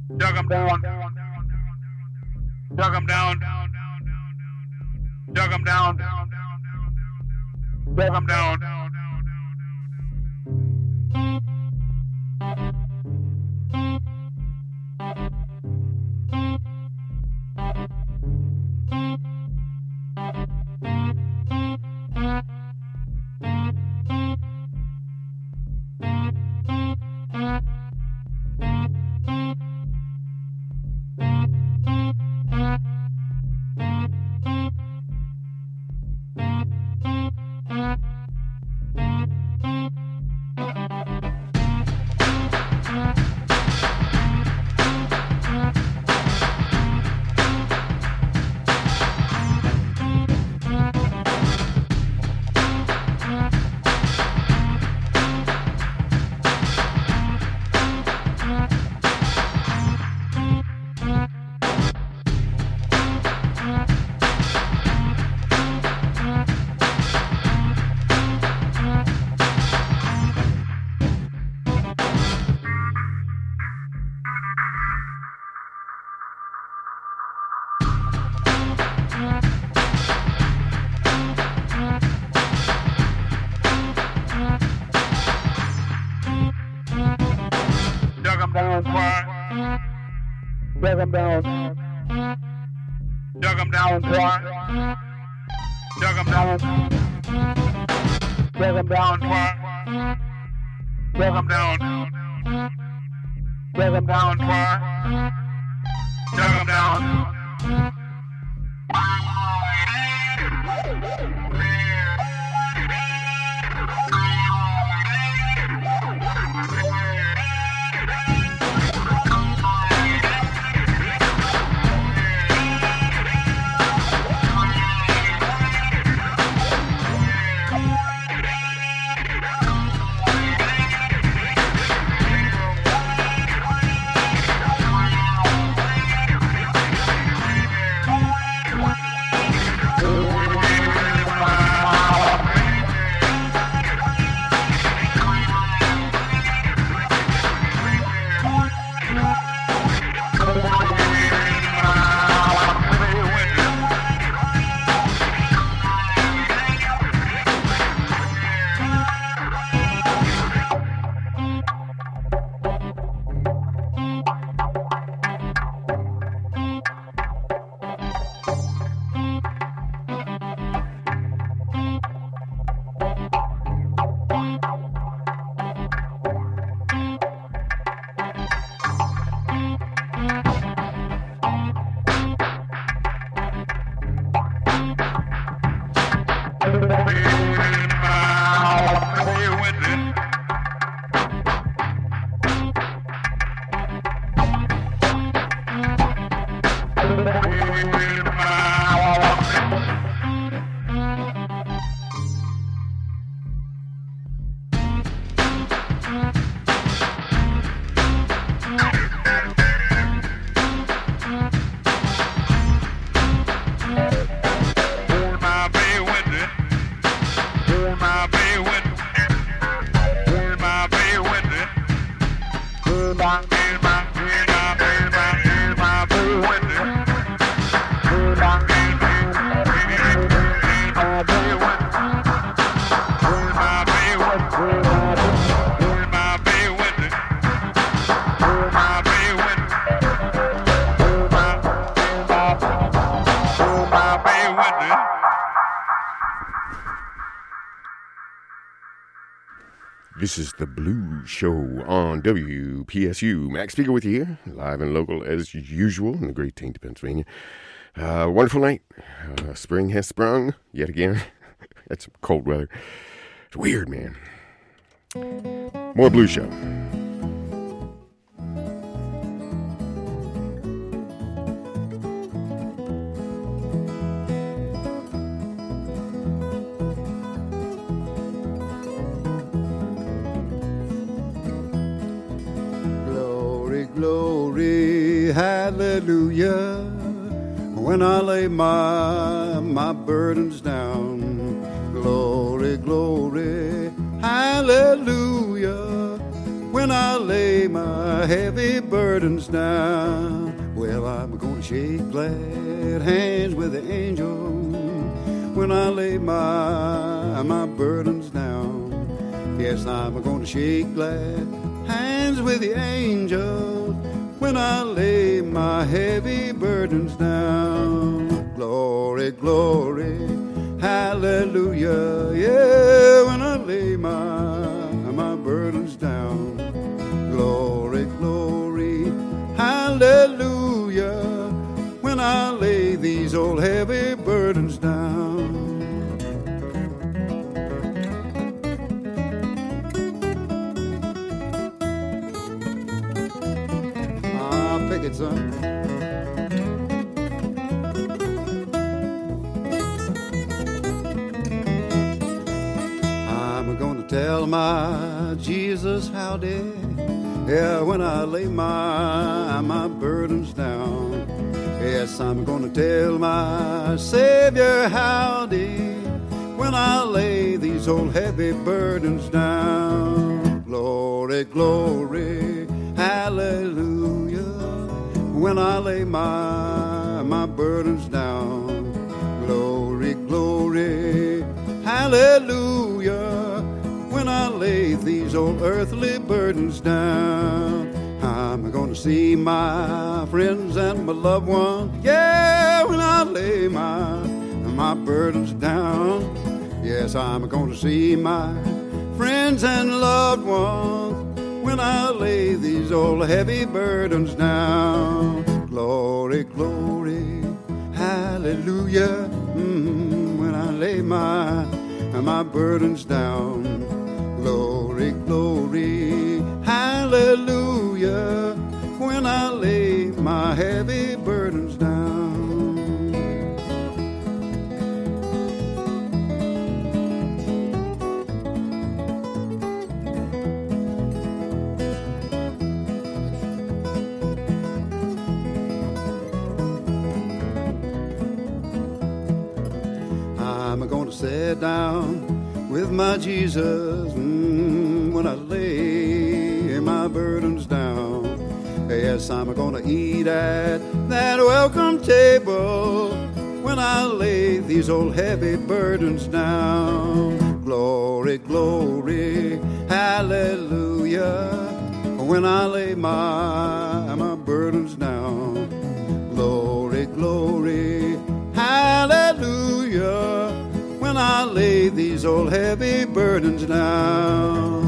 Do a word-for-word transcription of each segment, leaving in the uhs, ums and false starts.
Dug him down. Dug him down. Dug him down. Dug him down. Dug him down. Dug him down, boy. Dug him down. Dug him down, boy. Dug him down. Dug him down, boy. Dug him down. This is the Blues Show on W P S U. Max Speaker with you here, live and local as usual in the great Tainted, Pennsylvania. Uh, wonderful night. Uh, spring has sprung yet again. That's cold weather. It's weird, man. More Blues Show. Glory, hallelujah, when I lay my, my burdens down. Glory, glory, hallelujah, when when I lay my heavy burdens down. Well, I'm gonna shake glad hands with the angel when I lay my, my burdens down. Yes, I'm gonna shake glad hands with the angels when I lay my heavy burdens down. Glory, glory, hallelujah, yeah, when I lay my, my burdens down. Glory, glory, hallelujah, when I lay these old heavy burdens down. Ah, pick it, son. I'm gonna tell my Jesus howdy, yeah, when I lay my, my burdens down. Yes, I'm gonna tell my Savior howdy when I lay these old heavy burdens down. Glory, glory, hallelujah, when I lay my, my burdens down. Glory, glory, hallelujah, when I lay these old earthly burdens down. I'm gonna see my friends and my loved ones, yeah, when I lay my, my burdens down. Yes, I'm gonna see my friends and loved ones when I lay these old heavy burdens down. Glory, glory, hallelujah, mm, when I lay my, my burdens down. Glory, glory, hallelujah, when I lay my heavy burdens down. I'm gonna sit down with my Jesus mm, when I lay my burdens down. Yes, I'm gonna eat at that welcome table when I lay these old heavy burdens down. Glory, glory, hallelujah, when I lay my, my burdens down. Glory, glory, hallelujah, when I lay these old heavy burdens down.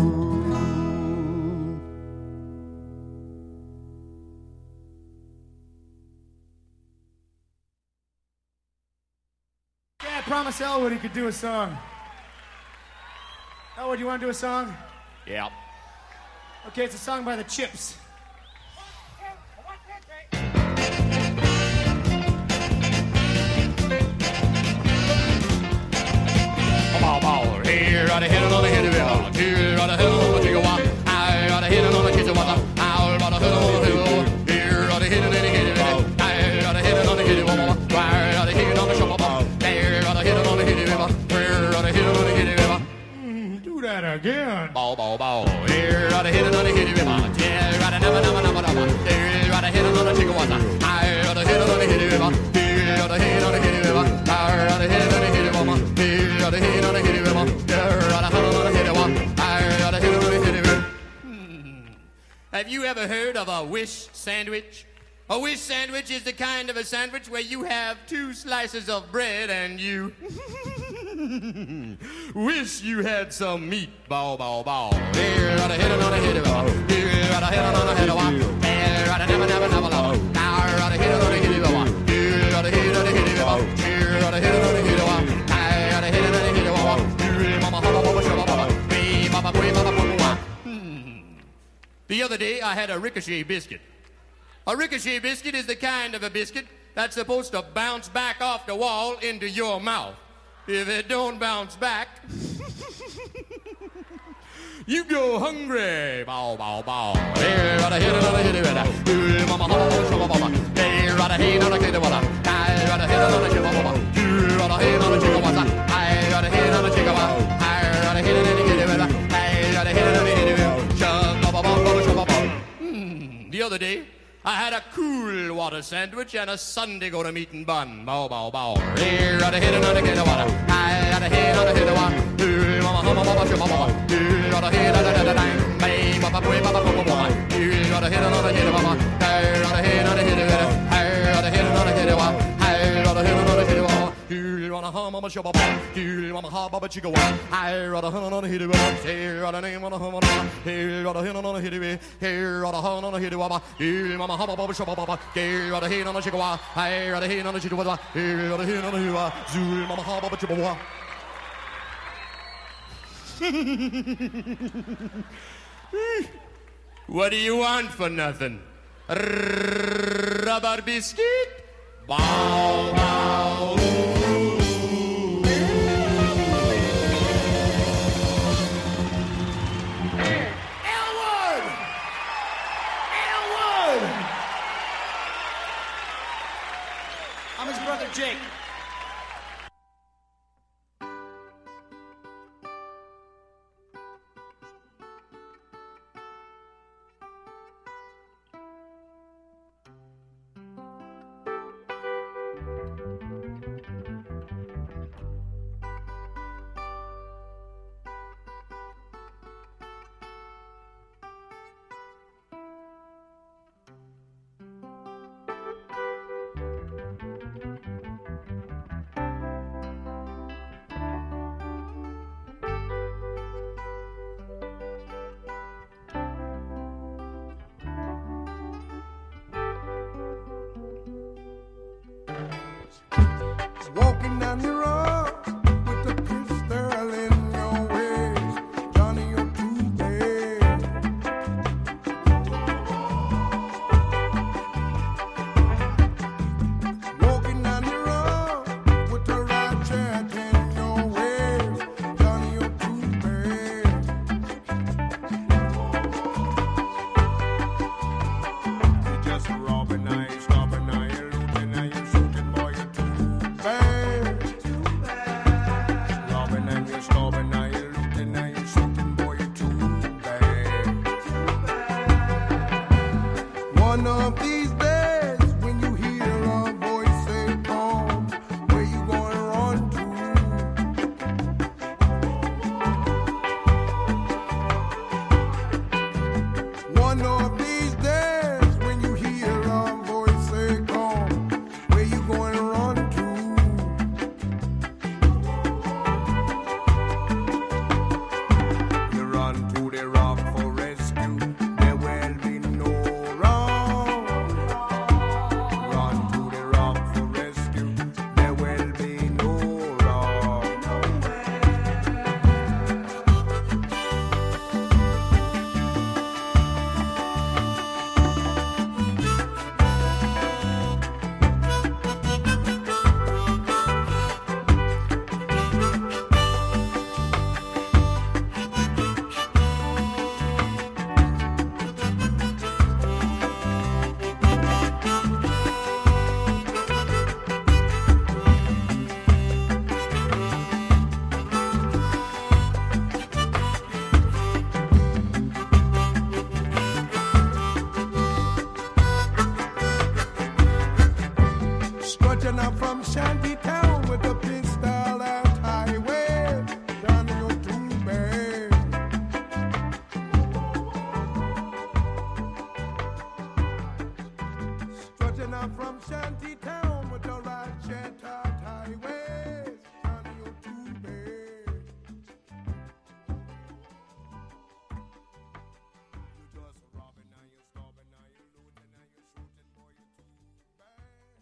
Yeah, I promised Elwood he could do a song. Elwood, you want to do a song? Yeah. Okay, it's a song by the Chips. Here, I hit it on the head of it. Here, I hit it on the chicken walk. I got to hit it on the kitchen walk. I got to hit it on the hill. Here, I hit it on the head of it. I got to hit it on the head of it. I got to hit it on the shop of there, got to hit it on the head of it. Here, got to hit it on the head of it. Do that again. Bow, bow, bow. Here, got to hit it on the head of it. Here, got to never, never, never, never. There, got to hit it on the chicken walk. I got to hit it on the head of it. Here, got to hit it on the head of it. I got to hit it on the head of it. Here, got to hit it on the head of it. Have you ever heard of a wish sandwich? A wish sandwich is the kind of a sandwich where you have two slices of bread and you wish you had some meat. Bow, bow, bow. Here, I hit it on the head of it. Here, I hit it on the head of it. Here, I never, never, never love. Now, I hit it on the head of it. Here, I hit it on the head of it. Here, I hit it on the head of it. I hit it on the head of it. Here, mama, mama, mama, mama, mama, me, mama, mama, mama, mama. The other day, I had a ricochet biscuit. A ricochet biscuit is the kind of a biscuit that's supposed to bounce back off the wall into your mouth. If it don't bounce back, you go hungry. Bow, bow, bow. Here, right ahead, right ahead, right ahead. Here, mama, mama, mama, mama. Here, right ahead, right ahead, right ahead. Here, right ahead, right ahead, mama. Here, right ahead, right ahead, mama. Here, right ahead, right ahead, mama. Here, right ahead, right ahead, right ahead. Here, right ahead, right ahead, mama. Shove, mama, mama. The other day, I had a cool water sandwich and a Sunday go to meeting bun. Bow, bow, bow. Here, on the head, on the head of water. I on the head, on the head of water. Here, mama, mama, mama, mama, mama. Here, on the head, on the head of water. Hey, papa, boy, papa, papa, papa. Here, on the head, on the head of water. Here, on the head, on the head of water. Here, on the head, on the head of water. Here, on the head, on the head of water. Here, on the hum, mama, shabba, here, mama, ha, baba, chicka, wa. Here, on the hum, on the head of water. Here, on the name, on the hum, on the here, on the head, on the head of water. Here, on the hum, on the head of water. Here, mama, ha, baba, shabba, baba. Here, on the head, on the chicka, wa. Here, on the head, on the chicka, wa. Here, on the head, on the head of water. Zul, mama, ha, baba, chicka, wa. What do you want for nothing? Rubber biscuit? Bow, bow. Elwood! Elwood! I'm his brother Jake. Walking down the road with a pistol in your waist, Johnny, you're too bad. Walking down the road with a ratchet in your waist, Johnny, you're too bad. You're just robbing, I ain't stopping, I ain't looting, I ain't shooting, boy, you're too bad. Too bad. Robbing and you're starving, now you're looting, now you're shooting, boy, you're too bad. Too bad. One of these days, when you hear a voice say, "Come," where you gonna run to? One of these days, when you hear a voice say, "Come," where you gonna run to? You run to the rock for rescue, there will be no wrong. Run to the rock for rescue, there will be no wrong. Strutting up from Shantytown with a pistol at highway, Johnny, you're too bad. Strutting up from Shantytown with a ratchet at highway, Johnny, you're too bad. You're just robbing, now you're starving, now you're looting, now you're shooting, boy, you're too bad.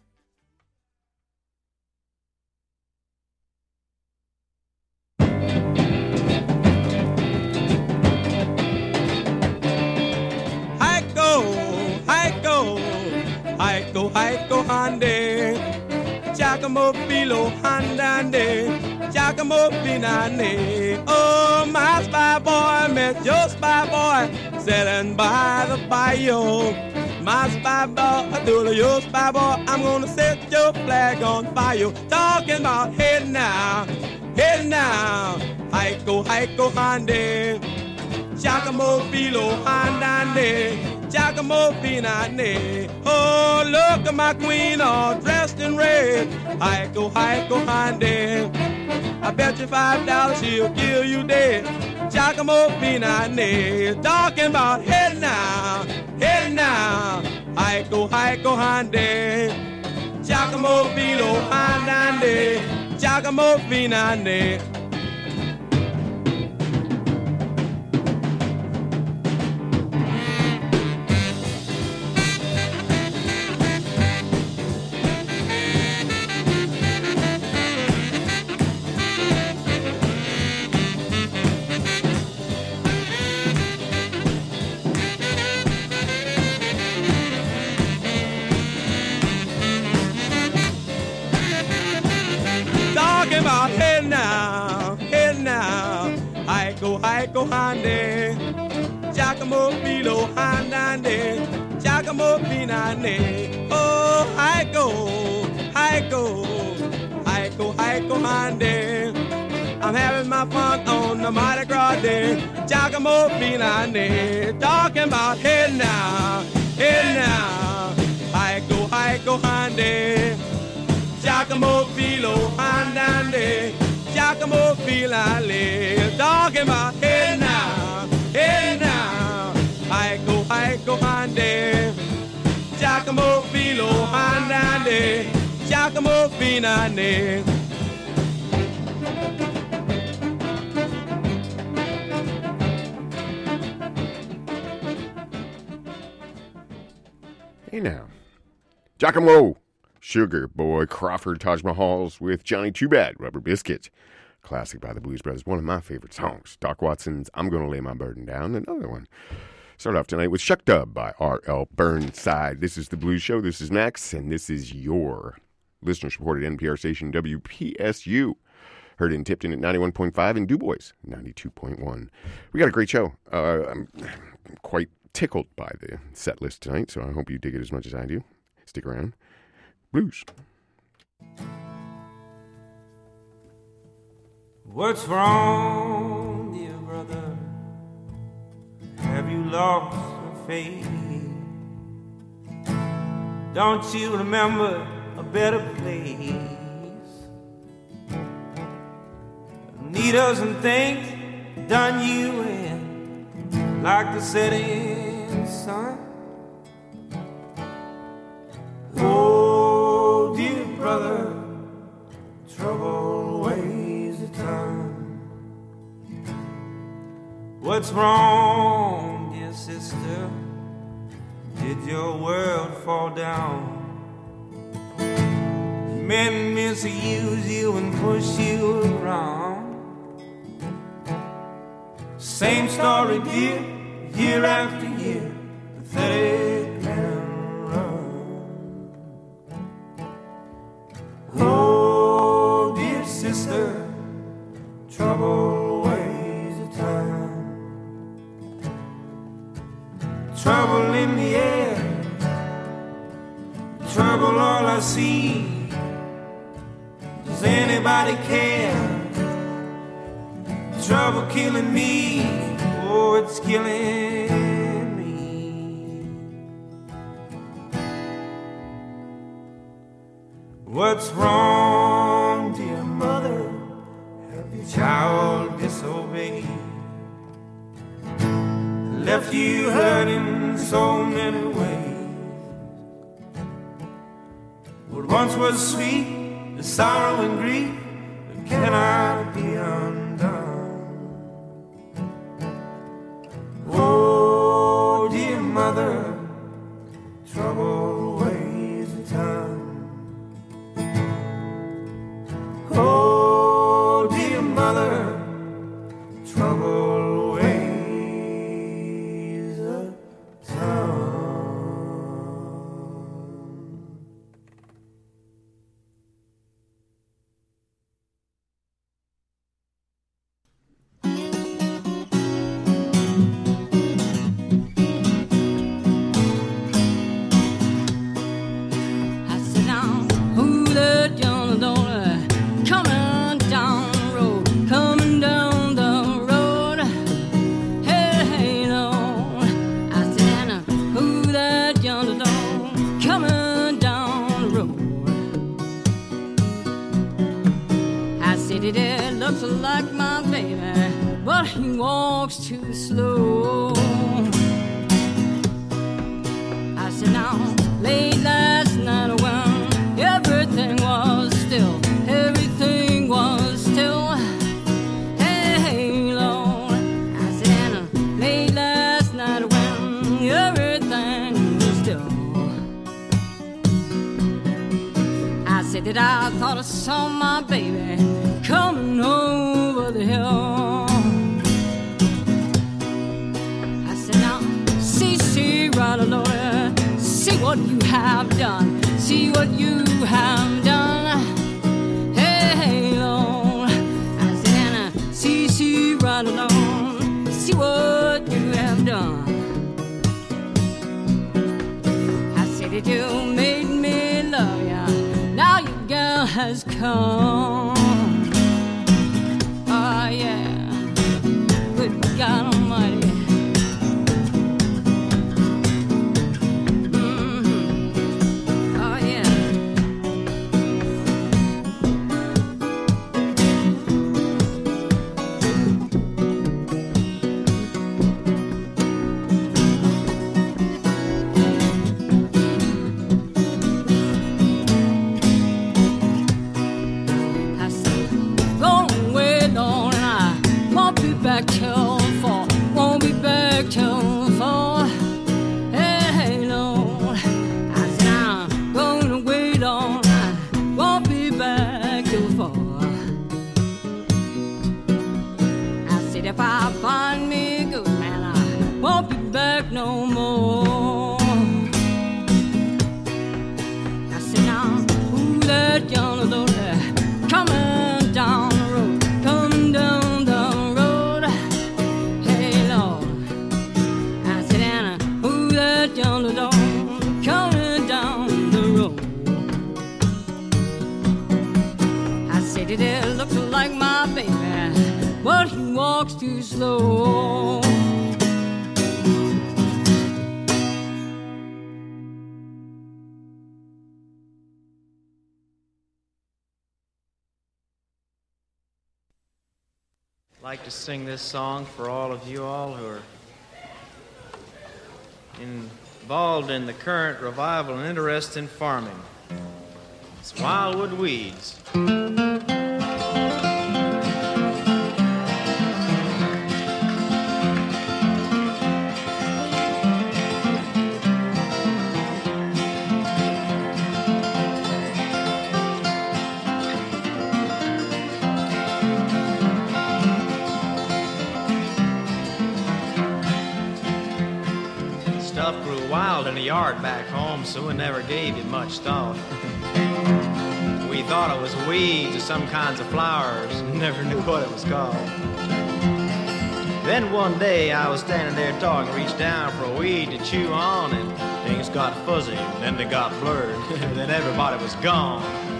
Hike-go, hike-go, hike-go, hike-go, hande. Giacomo Filo, handande. Giacomo Finane. Oh, my spy boy, met your spy boy, sitting by the bayou. My spy boy, do your spy boy, I'm gonna set your flag on fire. Talking about hey now, hey now, hike-go, hike-go, hande. Giacomo Filo, handande. Giacomo Pinane. Oh, look at my queen all dressed in red. Hiko, hiko, Hyde. I bet you five dollars she'll kill you dead. Giacomo Pinane. Talking about head now, head now. Hiko, hiko, Hyde. Giacomo Pilo Hyde. Giacomo Pinane. About hey now, hey now, Hiko, hiko, Hyde, Giacomo Pilo Hyde, Giacomo Pinane. Oh, Hiko, hiko, hiko, hiko, Hyde. I'm having my fun on the Mardi Gras day. Giacomo Pinane, talking about hey now, hey now, Hiko, hiko, Hyde. Giacomo Pilo Hyde, Giacomo Pinane, talking about hey now, hey now, Hiko, hiko, Hyde, Giacomo Pilo Hyde, Giacomo Pinane. Hey now, Giacomo Sugar Boy Crawford Taj Mahals with Johnny Too Bad, Rubber Biscuit. Classic by the Blues Brothers, one of my favorite songs. Doc Watson's I'm Gonna Lay My Burden Down, another one. Start off tonight with Shuck Dub by R L Burnside. This is The Blues Show, this is Max, and this is your listener-supported N P R station, W P S U. Heard in Tipton at ninety-one point five and Du Bois, ninety-two point one. We got a great show. Uh, I'm quite tickled by the set list tonight, so I hope you dig it as much as I do. Stick around. Blues. What's wrong, dear brother? Have you lost your faith? Don't you remember a better place? Needles and things done you in, like the setting sun. Oh, dear brother, trouble weighs a ton. What's wrong, dear sister? Did your world fall down? Men misuse you and push you around. Same story, dear, year after year, pathetic and run. Oh, dear sister, trouble weighs a ton. Trouble in the air, trouble all I see. Does anybody care? Trouble killing me, oh, it's killing me. What's wrong, dear mother? Have your child disobeyed? Left you hurting so many ways. What once was sweet, the sorrow and grief, that cannot be undone. Oh, dear mother, trouble weighs a ton. Oh, dear mother, trouble weighs a ton. like my baby, but he walks too slow. I said, now, late last night when everything was still, everything was still. Hey, hey, Lord. I said, Anna, late last night when everything was still. I said that I thought I saw my baby coming over the hill. I said, now, see, see, right, Lord, see what you have done, see what you have done. Hey, hey, Lord. I said, Anna, see, see, right, Lord, see what you have done. I said that you made me love ya, now your girl has come. Oh, yeah, good God Almighty. Mm-hmm. Oh, yeah. I said, go away, Lord, and I won't be back till four, won't be back till four. Hey, hey, Lord. I said, I'm going away, Lord, I won't be back till four. I said, if I find me a good man, I won't be back no more. I said, now, who that yonder Lord coming down the road, coming down the road? Hey, Lord. I said, Anna, who that yonder Lord coming down the road? I said, it looks like my baby, but he walks too slow. I'd like to sing this song for all of you all who are involved in the current revival and interest in farming. It's Wildwood Weeds. Stuff grew wild in the yard back home, so we never gave it much thought. We thought it was weeds or some kinds of flowers, never knew what it was called. Then one day I was standing there talking, reached down for a weed to chew on, and things got fuzzy, and then they got blurred, then everybody was gone.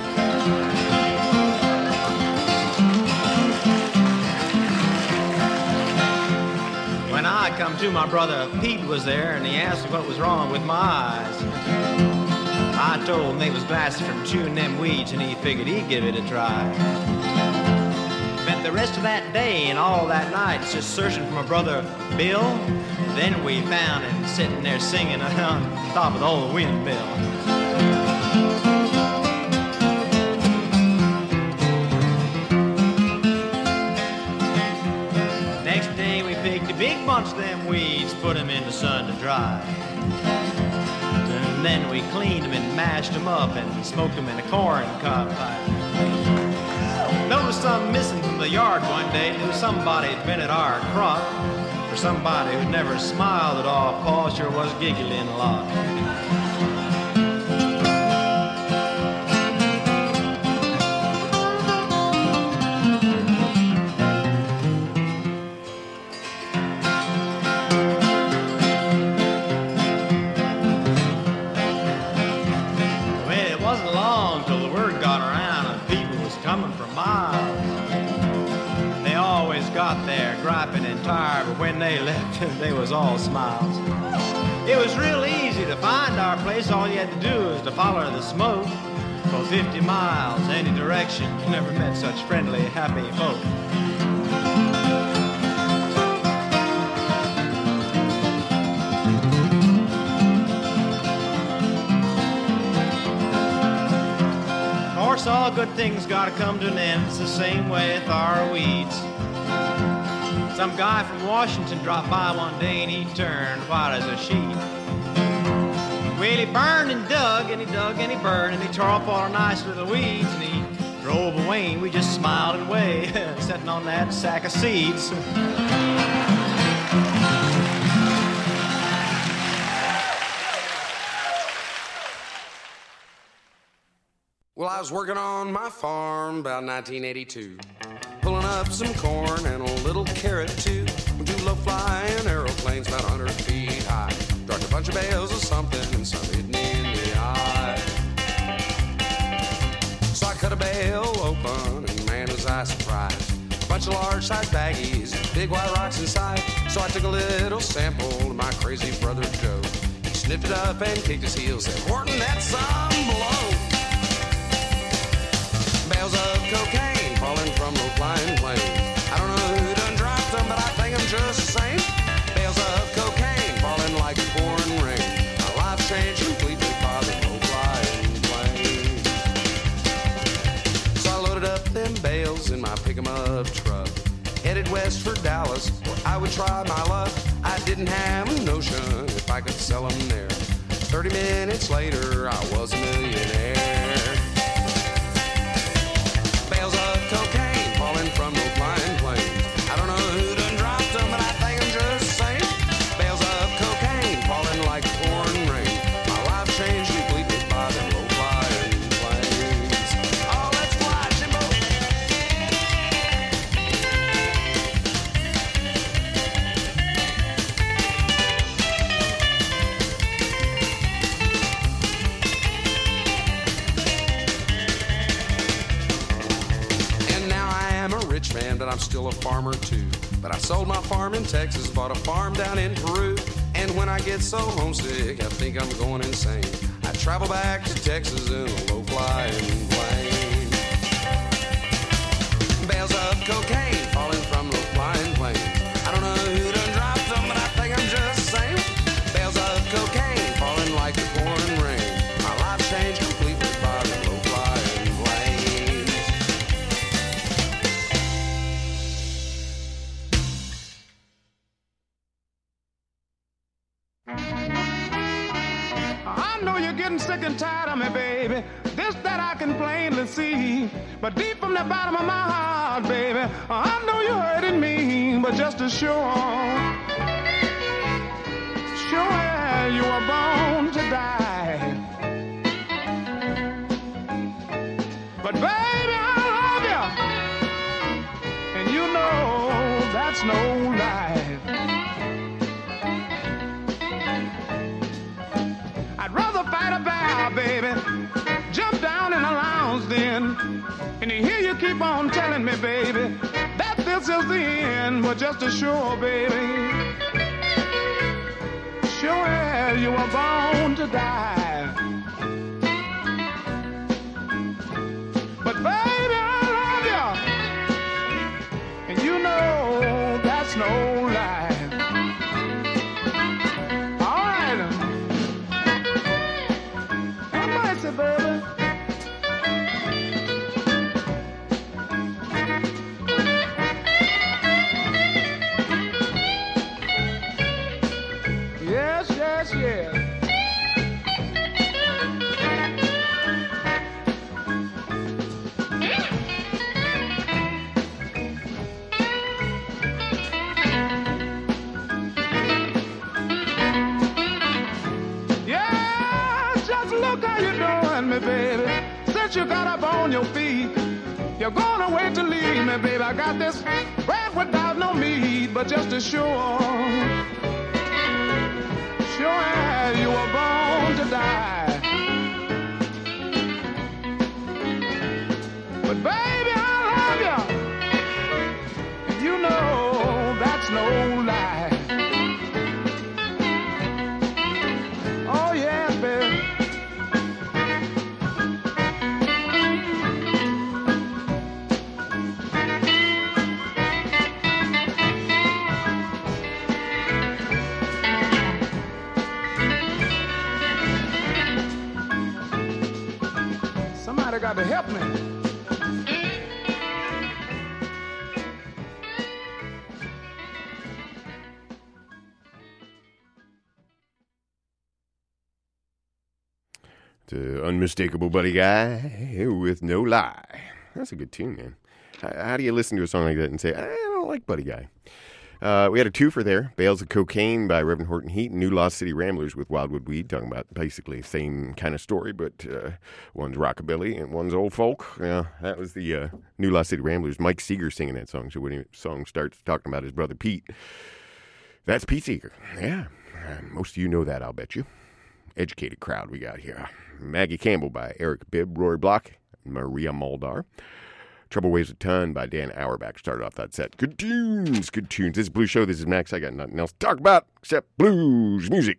When I come to, my brother Pete was there, and he asked me what was wrong with my eyes. I told him they was glasses from chewing them weeds, and he figured he'd give it a try. Spent the rest of that day and all that night just searching for my brother Bill. Then we found him sitting there singing on top of the old windmill. Next day we picked a big bunch of them weeds, put them in the sun to dry. And then we cleaned them and mashed them up and smoked them in a corn cob pipe. Noticed something missing from the yard one day. Knew somebody had been at our crop. For somebody who'd never smiled at all, Paul sure was giggling a lot. Got there griping and tired, but when they left, they was all smiles. It was real easy to find our place. All you had to do was to follow the smoke. for fifty miles, any direction. You never met such friendly, happy folk. Of course, all good things gotta come to an end. It's the same way with our weeds. Some guy from Washington dropped by one day and he turned white as a sheet. Well, he burned and dug, and he dug and he burned, and he tore up all our nice little weeds, and he drove away, and we just smiled and waved, sitting on that sack of seeds. Well, I was working on my farm about nineteen eighty-two, pulling up some corn and a little carrot too, with two low-flying aeroplanes about one hundred feet high. Dropped a bunch of bales of something and some hit me in the eye. So I cut a bale open and man was I surprised. A bunch of large-sized baggies, big white rocks inside. So I took a little sample to my crazy brother Joe. He sniffed it up and kicked his heels, said, "Horton, that's some blow." Bales of cocaine falling from low-flying planes. I don't know who done dropped them, but I think I'm just the same. Bales of cocaine falling like a pouring rain. My life changed completely by the low-flying plane. So I loaded up them bales in my pick-em-up truck, headed west for Dallas, where I would try my luck. I didn't have a notion if I could sell them there. Thirty minutes later, I was a millionaire. Bales of cocaine falling from low-flying planes. I don't know who done dropped them, but I think I'm just the same. Bales of cocaine falling like pouring rain. My life changed completely by the low-flying planes. Oh, let's fly, Jimbo. Rich man, but I'm still a farmer too. But I sold my farm in Texas, bought a farm down in Peru. And when I get so homesick, I think I'm going insane. I travel back to Texas in a low-flying plane. Bales of cocaine falling from low-flying planes. I don't know who done dropped them, but I think I'm just the same. Bales of cocaine falling like the pouring rain. My life changed completely by the low-flying planes. I know you're getting sick and tired of me, baby. This that I can plainly see. But deep from the bottom of my heart, baby, I know you're hurting me. But just as sure, sure you were born to die. But baby, I love you, and you know that's no lie. I'd rather fight a battle, baby, jump down in a lounge den, and to hear you keep on telling me, baby, that this is the end. But just as sure, baby, sure as you were born to die. But baby, I love you, and you know that's no lie. Baby. Yes, yes, yes. Me, baby, since you got up on your feet, you're gonna wait to leave me, baby. I got this bread without no meat, but just as sure, sure as you were born to die. But baby, I love you, you know that's no lie. Oh yes, baby. got to help me. The unmistakable Buddy Guy with No Lie. That's a good tune, man. How, how do you listen to a song like that and say, I don't like Buddy Guy? Uh, we had a twofer there. Bales of Cocaine by Reverend Horton Heat and New Lost City Ramblers with Wildwood Weed, talking about basically the same kind of story, but uh, one's rockabilly and one's old folk. Yeah, that was the uh, New Lost City Ramblers. Mike Seeger singing that song, so when the song starts talking about his brother Pete, that's Pete Seeger. Yeah, uh, most of you know that, I'll bet you. Educated crowd we got here. Maggie Campbell by Eric Bibb, Roy Block, Maria Muldaur. Trouble Weighs a Ton by Dan Auerbach started off that set. Good tunes, good tunes. This is Blues Show. This is Max. I got nothing else to talk about except blues music.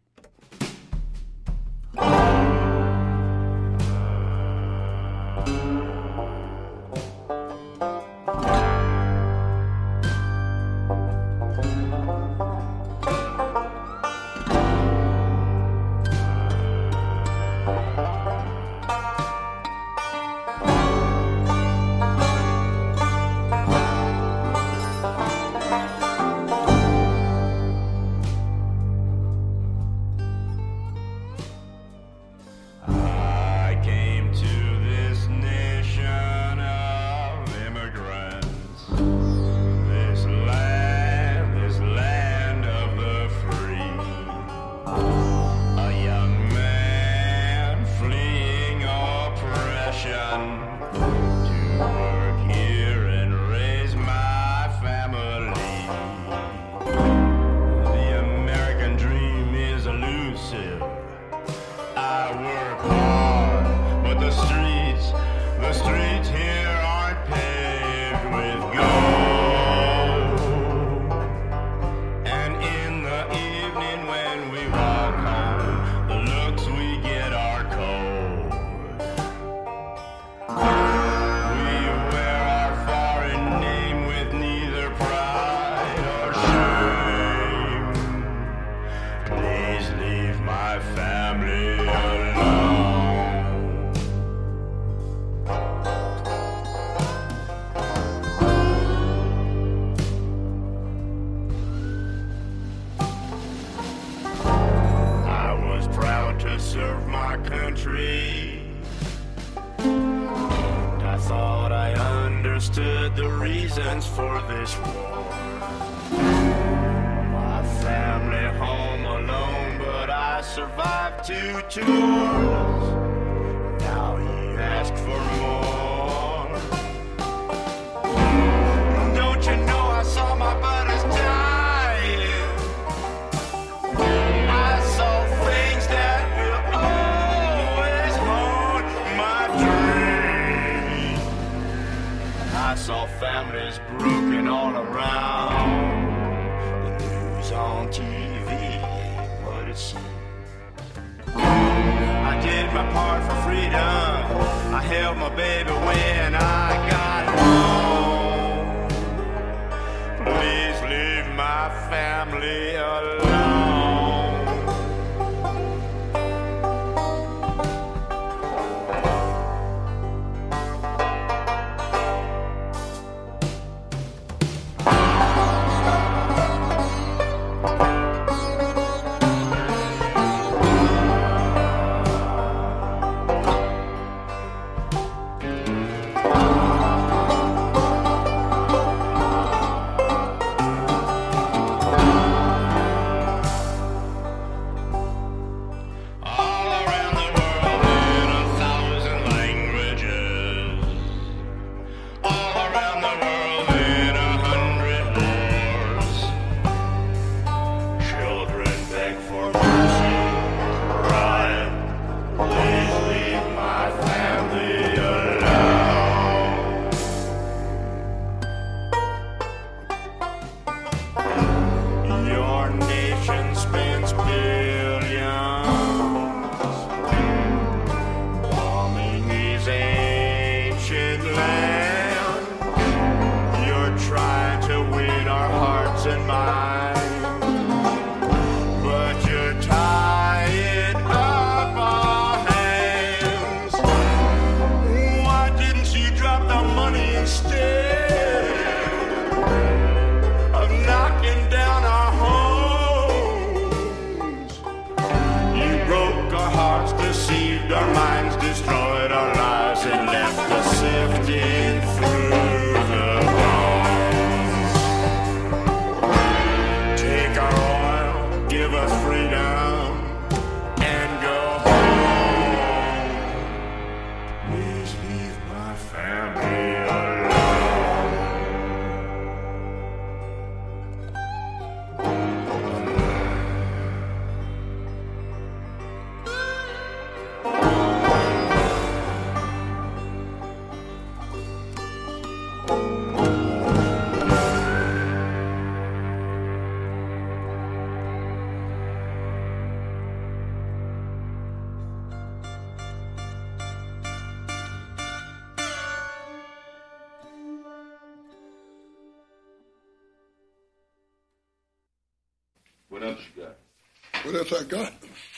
What else you got? What else I got?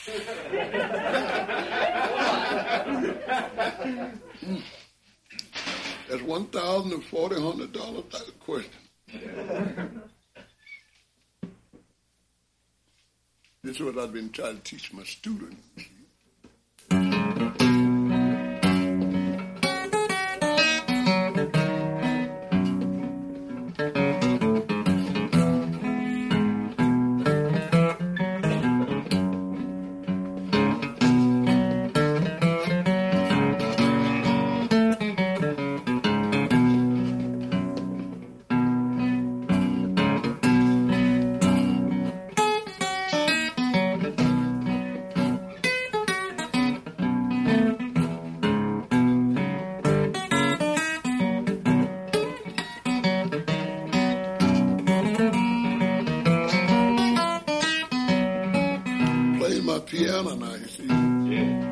Hmm. That's one thousand and forty hundred dollars. That's a question. This is what I've been trying to teach my students. Piano now, you see. Yeah.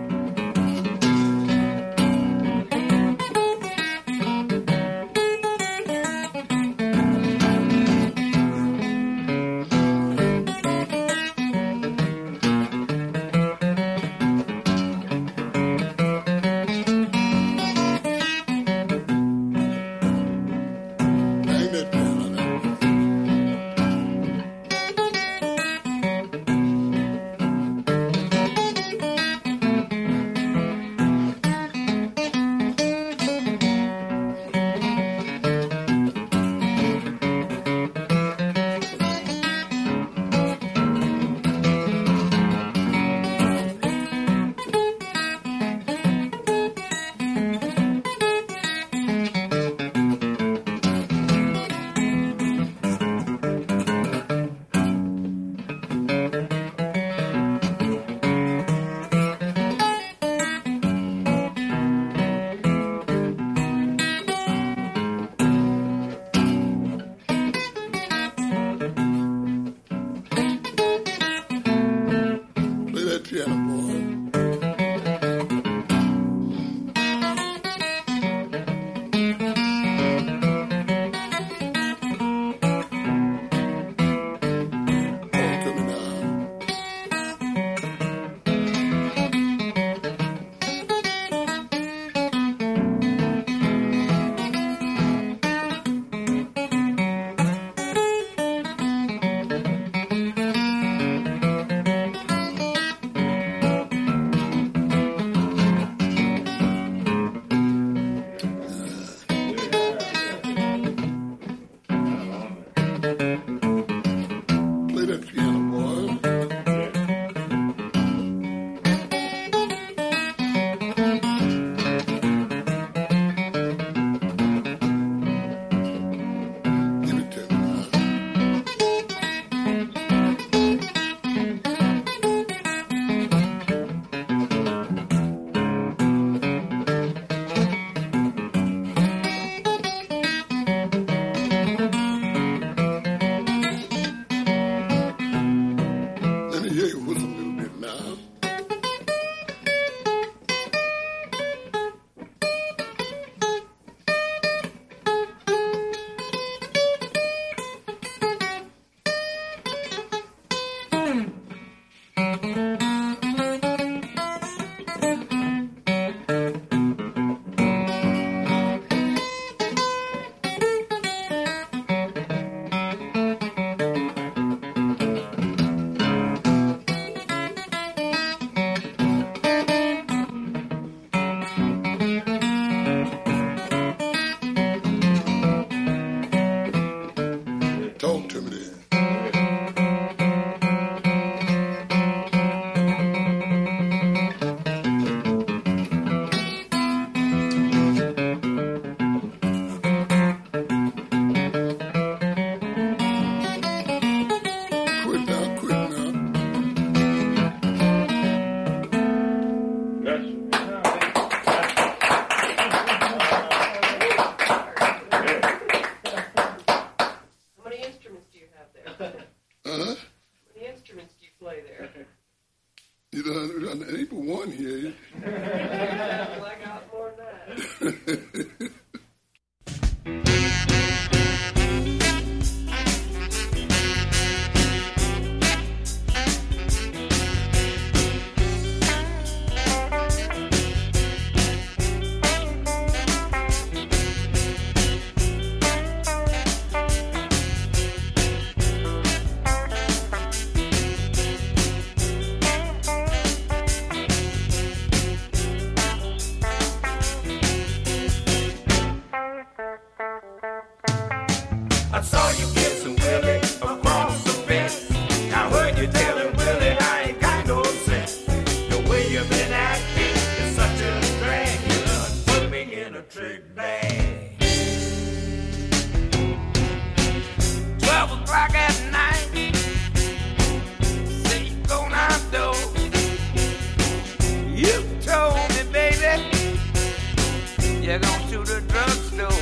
you're going to the drugstore.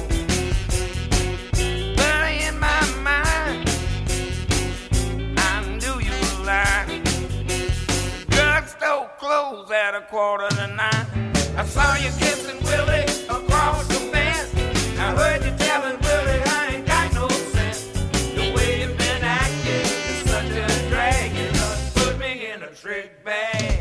But in my mind, I knew you were lying. The drugstore closed at a quarter to nine. I saw you kissing Willie across the fence. I heard you telling Willie I ain't got no sense. The way you've been acting is such a drag. You done put me in a trick bag.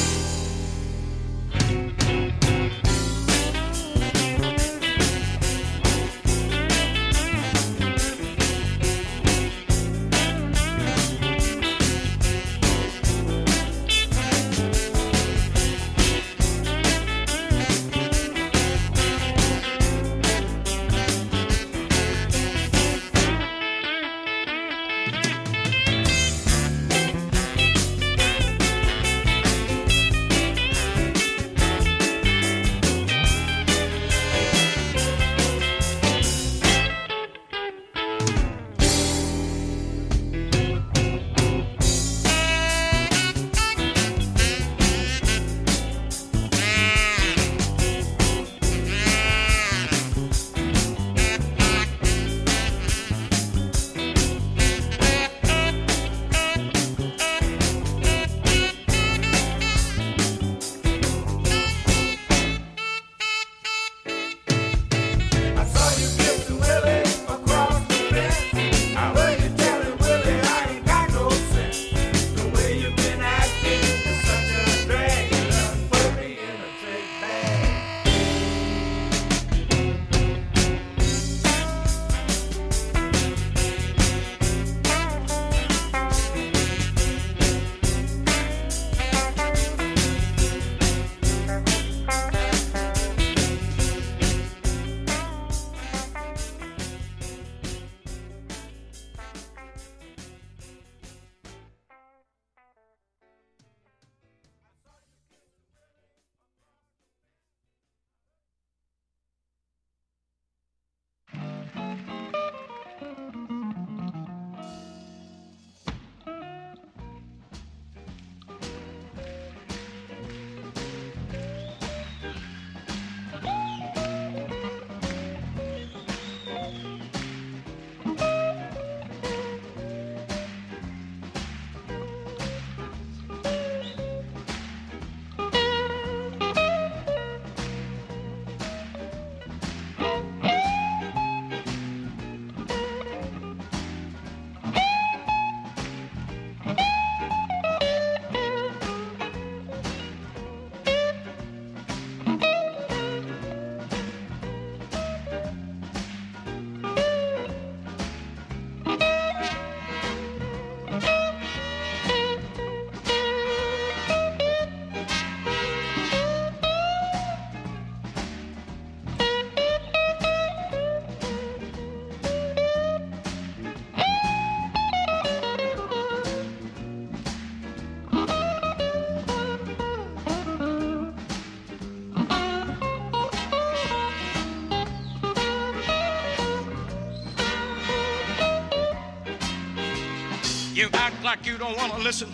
You act like you don't want to listen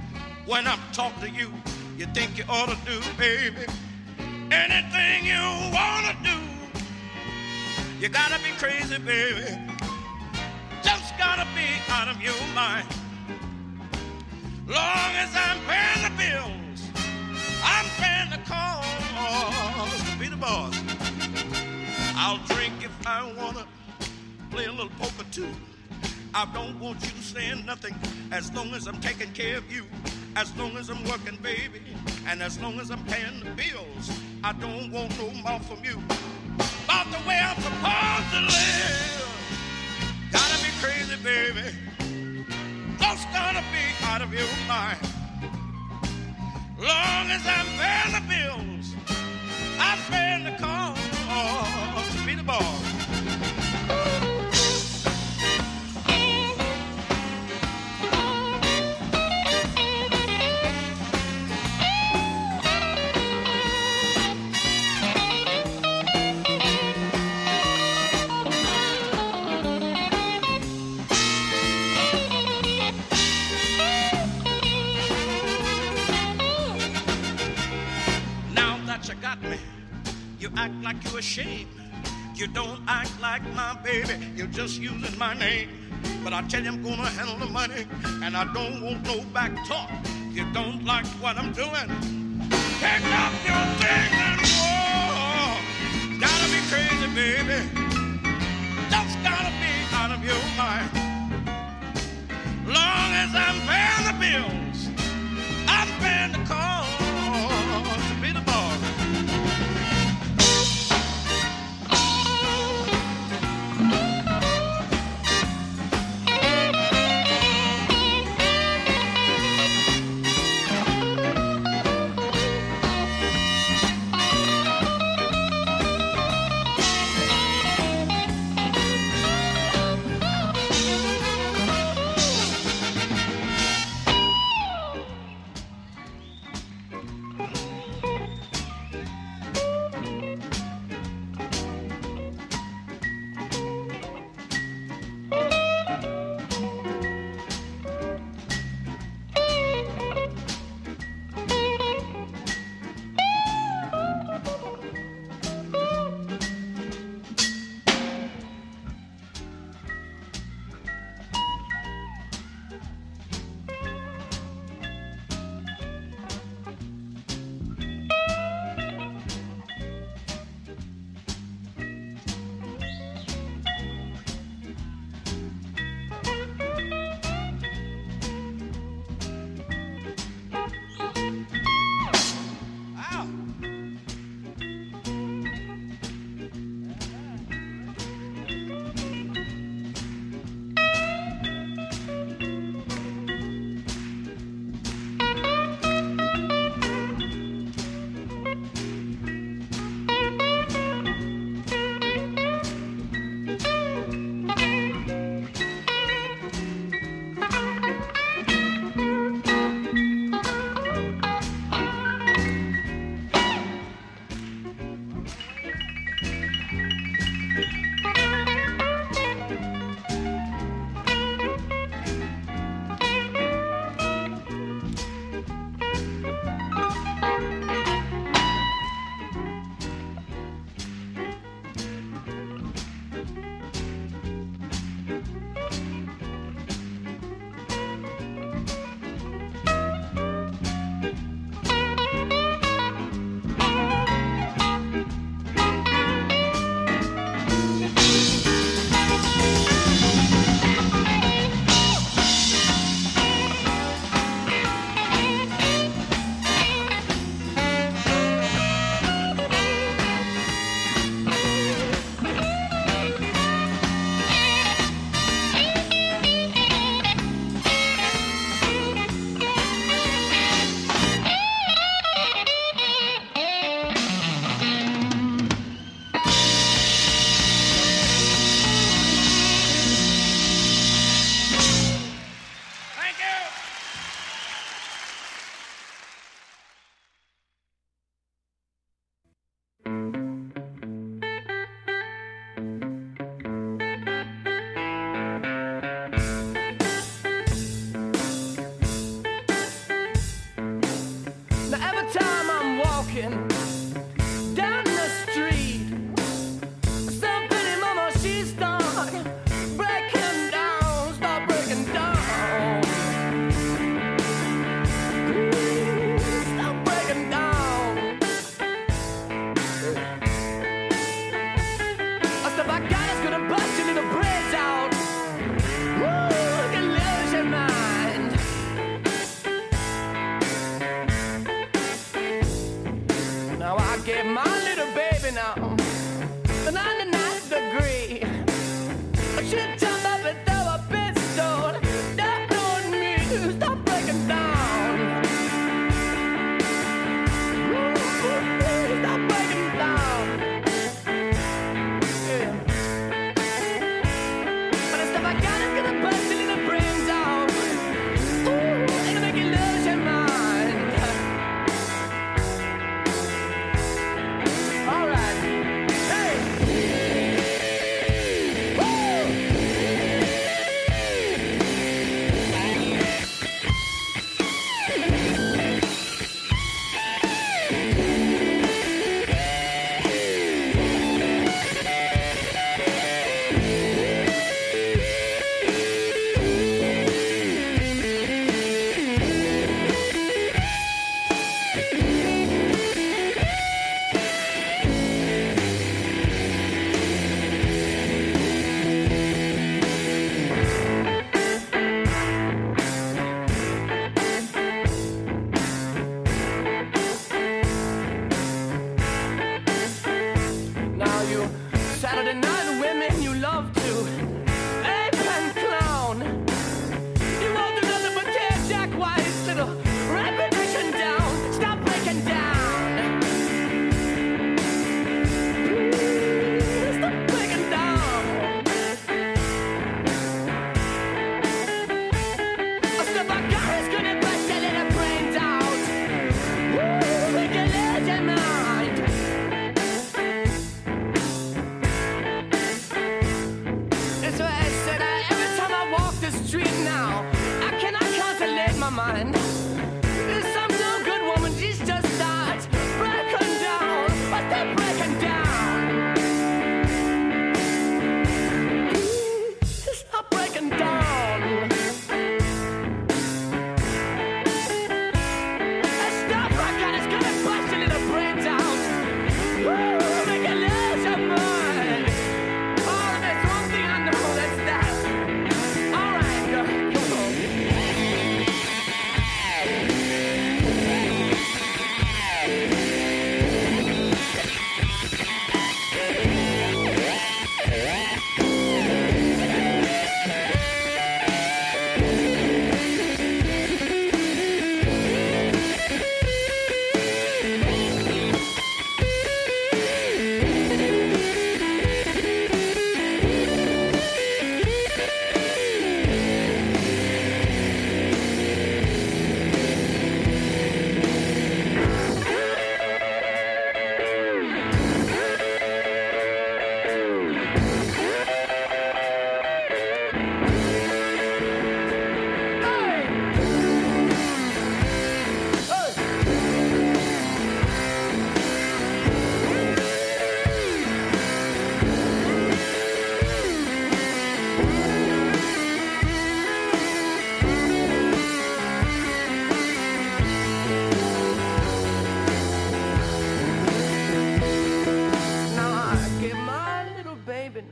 when I'm talking to you. You think you ought to do, baby, anything you want to do. You gotta be crazy, baby. Just gotta be out of your mind. Long as I'm paying the bills, I'm paying the calls to be the boss. I'll drink if I wanna, play a little poker too. I don't want you saying nothing as long as I'm taking care of you, as long as I'm working, baby, and as long as I'm paying the bills. I don't want no more from you about the way I'm supposed to live. Gotta be crazy, baby. Just gotta be out of your mind. Long as I'm paying the bills, I'm paying the cost to be the boss. You act like you're ashamed. You don't act like my baby. You're just using my name. But I tell you I'm gonna handle the money, and I don't want no back talk. You don't like what I'm doing, pick up your thing and walk. Gotta be crazy, baby. Just gotta be out of your mind. Long as I'm paying the bills, I'm paying the cost to be the boss.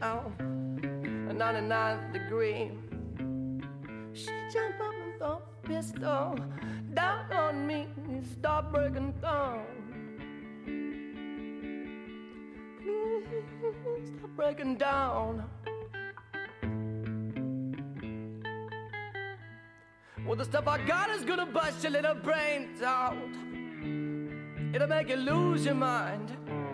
down, a ninety-ninth degree. She jumped up and threw a pistol down on me and start breaking down. Please stop breaking down. Well, the stuff I got is gonna bust your little brains out. It'll make you lose your mind.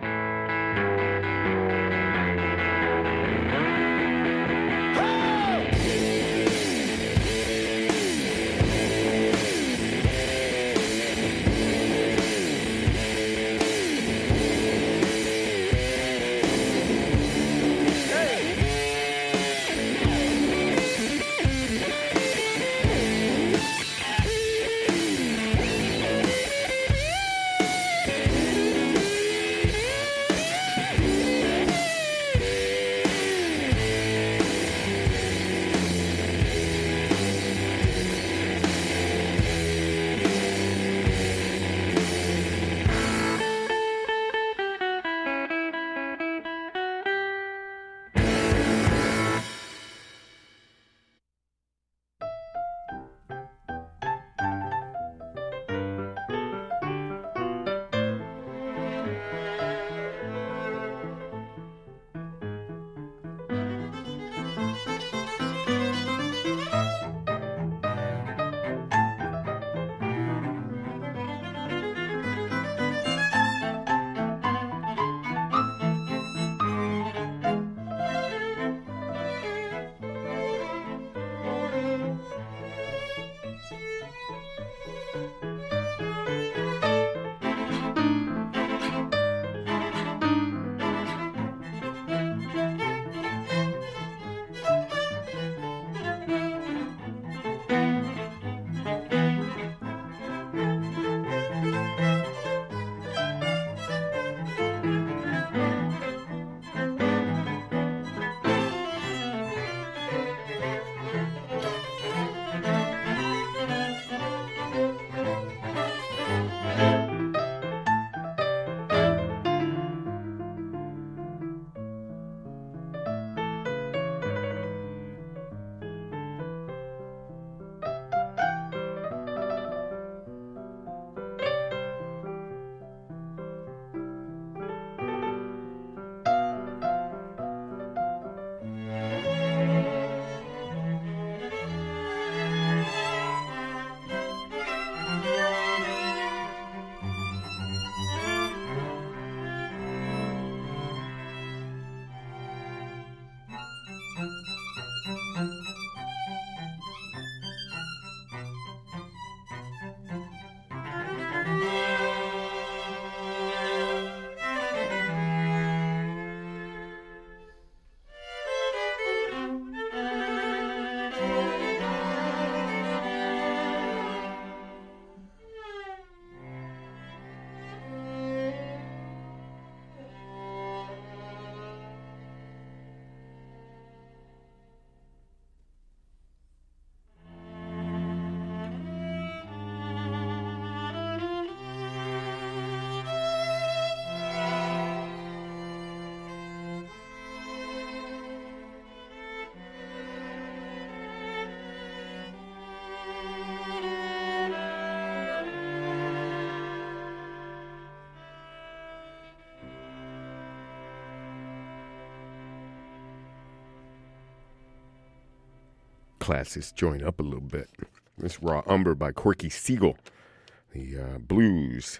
Classes join up a little bit. This Raw Umber by Corky Siegel, the uh, blues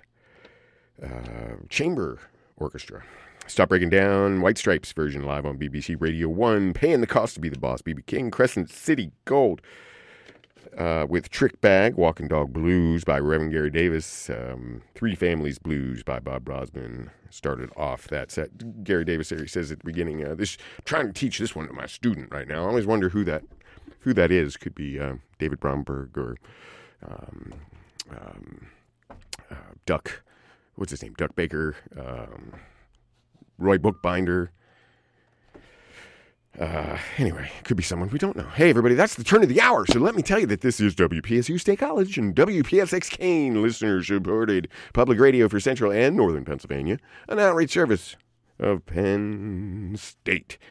uh, chamber orchestra. Stop Breaking Down, White Stripes version live on B B C Radio one. Paying the Cost to Be the Boss, B B King. Crescent City Gold uh, with Trick Bag, Walking Dog Blues by Reverend Gary Davis. Um, Three Families Blues by Bob Brosman started off that set. Gary Davis there, he says at the beginning, uh, this I'm trying to teach this one to my student right now. I always wonder who that who that is. Could be uh, David Bromberg or um, um, uh, Duck, what's his name? Duck Baker, um, Roy Bookbinder. Uh, anyway, could be someone we don't know. Hey, everybody, that's the turn of the hour. So let me tell you that this is W P S U State College and W P S X Kane, listener-supported public radio for Central and Northern Pennsylvania, an outreach service of Penn State.